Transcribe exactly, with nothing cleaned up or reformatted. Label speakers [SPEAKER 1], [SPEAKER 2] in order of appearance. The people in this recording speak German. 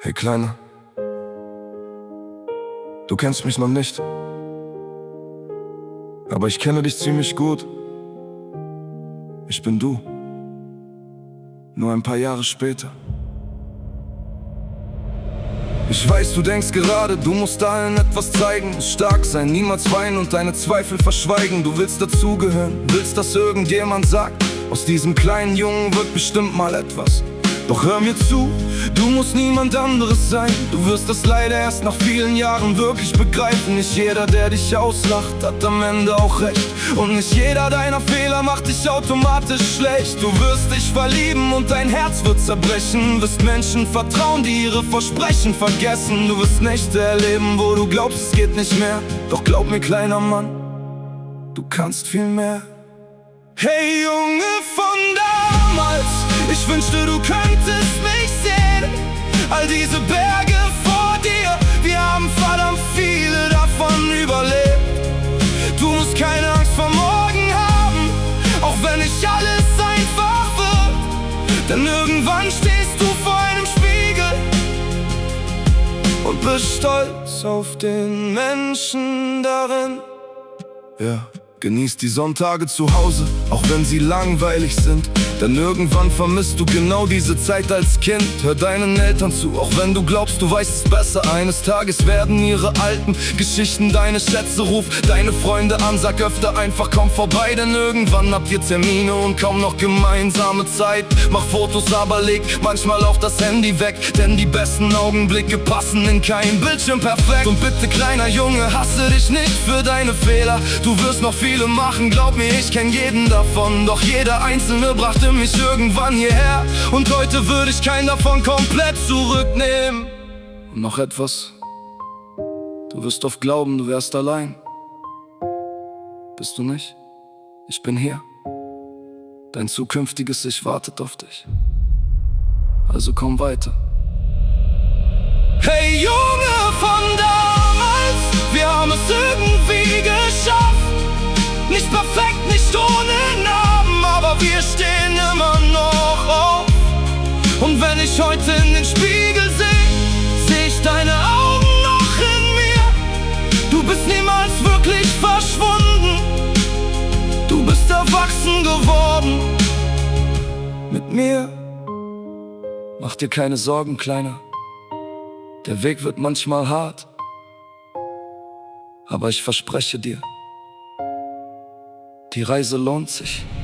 [SPEAKER 1] Hey Kleiner, du kennst mich noch nicht, aber ich kenne dich ziemlich gut. Ich bin du, nur ein paar Jahre später. Ich weiß, du denkst gerade, du musst allen etwas zeigen, stark sein, niemals weinen und deine Zweifel verschweigen. Du willst dazugehören, willst, dass irgendjemand sagt, aus diesem kleinen Jungen wird bestimmt mal etwas. Doch hör mir zu, du musst niemand anderes sein. Du wirst das leider erst nach vielen Jahren wirklich begreifen. Nicht jeder, der dich auslacht, hat am Ende auch recht. Und nicht jeder deiner Fehler macht dich automatisch schlecht. Du wirst dich verlieben und dein Herz wird zerbrechen. Wirst Menschen vertrauen, die ihre Versprechen vergessen. Du wirst Nächte erleben, wo du glaubst, es geht nicht mehr. Doch glaub mir, kleiner Mann, du kannst viel mehr. Hey Junge von damals, ich wünschte, du könntest mich sehen. All diese Berge vor dir, wir haben verdammt viele davon überlebt. Du musst keine Angst vor morgen haben, auch wenn nicht alles einfach wird. Denn irgendwann stehst du vor einem Spiegel und bist stolz auf den Menschen darin. Ja. Genieß die Sonntage zu Hause, auch wenn sie langweilig sind. Denn irgendwann vermisst du genau diese Zeit als Kind. Hör deinen Eltern zu, auch wenn du glaubst, du weißt es besser. Eines Tages werden ihre alten Geschichten deine Schätze. Ruf deine Freunde an, sag öfter einfach komm vorbei. Denn irgendwann habt ihr Termine und kaum noch gemeinsame Zeit. Mach Fotos, aber leg manchmal auch das Handy weg. Denn die besten Augenblicke passen in kein Bildschirm perfekt. Und bitte kleiner Junge, hasse dich nicht für deine Fehler. Du wirst noch viel Viele machen, glaub mir, ich kenn jeden davon. Doch jeder Einzelne brachte mich irgendwann hierher. Und heute würde ich keinen davon komplett zurücknehmen. Und noch etwas: Du wirst oft glauben, du wärst allein. Bist du nicht? Ich bin hier. Dein zukünftiges Ich wartet auf dich. Also komm weiter. Hey Junge von damals, wir haben es irgendwie geschafft. Nicht perfekt, nicht ohne Namen, aber wir stehen immer noch auf. Und wenn ich heute in den Spiegel seh, seh ich deine Augen noch in mir. Du bist niemals wirklich verschwunden, du bist erwachsen geworden mit mir. Mach dir keine Sorgen, Kleiner, der Weg wird manchmal hart, aber ich verspreche dir, die Reise lohnt sich.